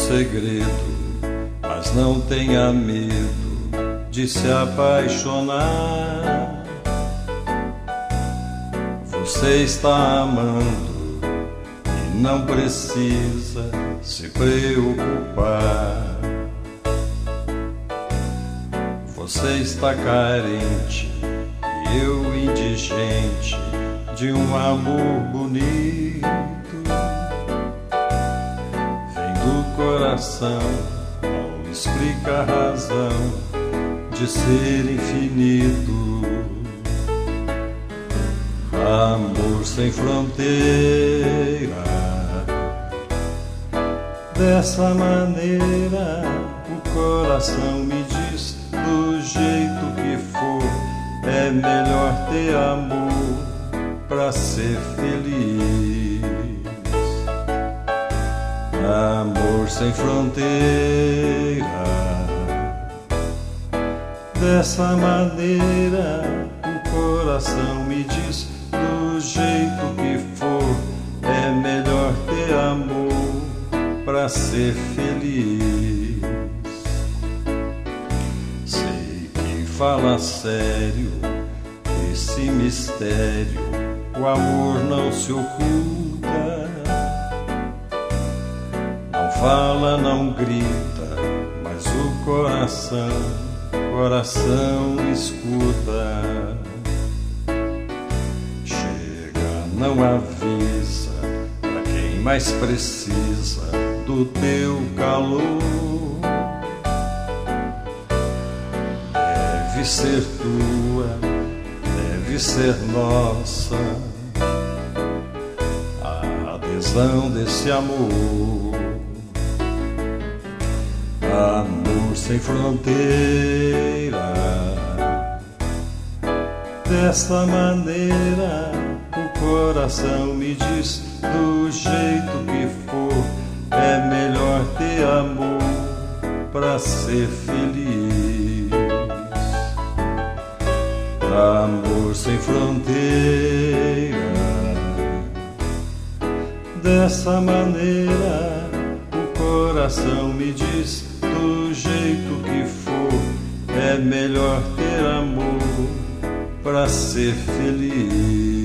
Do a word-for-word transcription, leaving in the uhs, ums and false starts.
segredo, mas não tenha medo de se apaixonar. Você está amando e não precisa se preocupar. Você está carente e eu indigente de um amor bonito. Vem do coração, não explica a razão de ser infinito. Amor sem fronteira, dessa maneira o coração me diz: do jeito que for, é melhor ter amor pra ser feliz. Amor sem fronteira, dessa maneira o coração me diz: do jeito que for, é melhor ter amor pra ser feliz. Sei que fala sério esse mistério, o amor não se oculta. Não fala, não grita, mas o coração, coração escuta. Não avisa pra quem mais precisa do teu calor. Deve ser tua, deve ser nossa a adesão desse amor. Amor sem fronteira, dessa maneira o coração me diz: do jeito que for, é melhor ter amor pra ser feliz. Amor sem fronteira, dessa maneira o coração me diz: do jeito que for, é melhor ter amor pra ser feliz.